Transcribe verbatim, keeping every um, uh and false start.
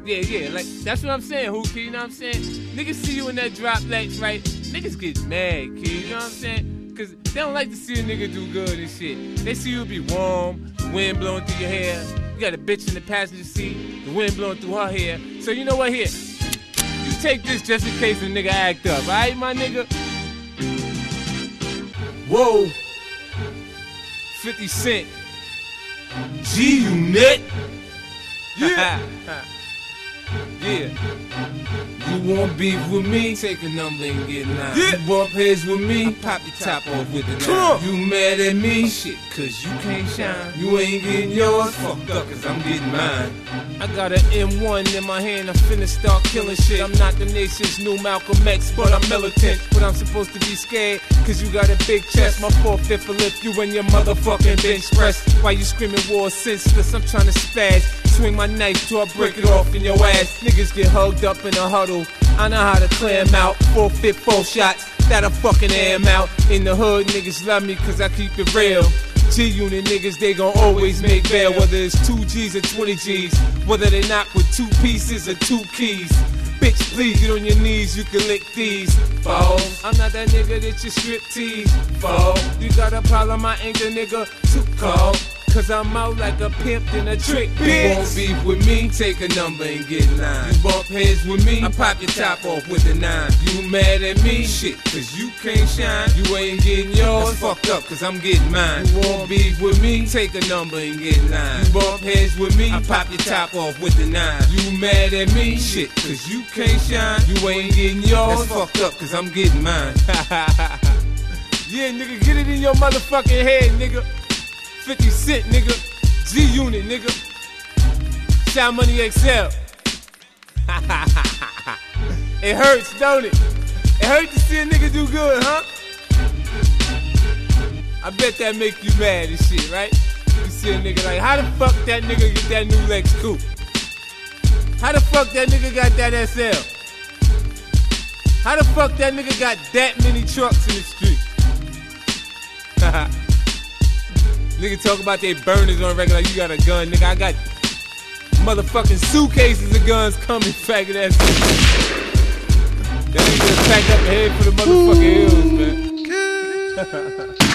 Yeah, yeah, like, that's what I'm saying, Hookie, you know what I'm saying? Niggas see you in that drop legs, right? Niggas get mad, kid, you know what I'm saying? Cause they don't like to see a nigga do good and shit. They see you be warm, wind blowing through your hair. You got a bitch in the passenger seat, the wind blowing through her hair. So you know what, here, you take this just in case a nigga act up, alright, my nigga? Whoa. fifty Cent. G-Unit. Yeah. Yeah. You want beef with me? Take a number and get nine. Yeah. You bump heads with me? I pop your top off with the nine. You mad at me? Shit, cause you can't shine. You ain't getting yours? Fucked up, cause I'm getting mine. I got an M one in my hand, I'm finna start killing shit. I'm not the nation's new Malcolm X, but I'm militant. But I'm supposed to be scared, cause you got a big chest. My four-fifth will lift you in your motherfucking bench press. Why you screaming war senseless? I'm trying to spaz. Swing my knife till I break it off in your ass. Niggas get hugged up in a huddle. I know how to clear them out. Four-fifth, four shots, that'll fucking air them out. In the hood, niggas love me cause I keep it real. G-Unit niggas, they gon' always make bail. Whether it's two G's or twenty G's. Whether they knock with two pieces or two keys. Bitch, please get on your knees, you can lick these. Balls. I'm not that nigga that you strip tease. Fall. You got a problem, I ain't the nigga to call. Cause I'm out like a pimp in a trick, bitch. You won't beef with me? Take a number and get nine. You bump heads with me? I pop your top off with the nine. You mad at me? Shit, cause you can't shine. You ain't getting yours? That's fucked up, cause I'm getting mine. You won't beef with me? Take a number and get nine. You bump heads with me? I pop your top off with the nine. You mad at me? Shit, cause you can't shine. You ain't getting yours? That's fucked up, cause I'm getting mine. Yeah, nigga, get it in your motherfucking head, nigga. fifty Cent, nigga. G-Unit, nigga. Sound Money X L. It hurts, don't it? It hurts to see a nigga do good, huh? I bet that make you mad and shit, right? You see a nigga like, how the fuck that nigga get that new Lex coupe? How the fuck that nigga got that S L? How the fuck that nigga got that many trucks in the street? Nigga talk about they burners on regular, like you got a gun, nigga. I got motherfucking suitcases of guns coming, faggot ass. That nigga just packed up the head for the motherfucking hills, man.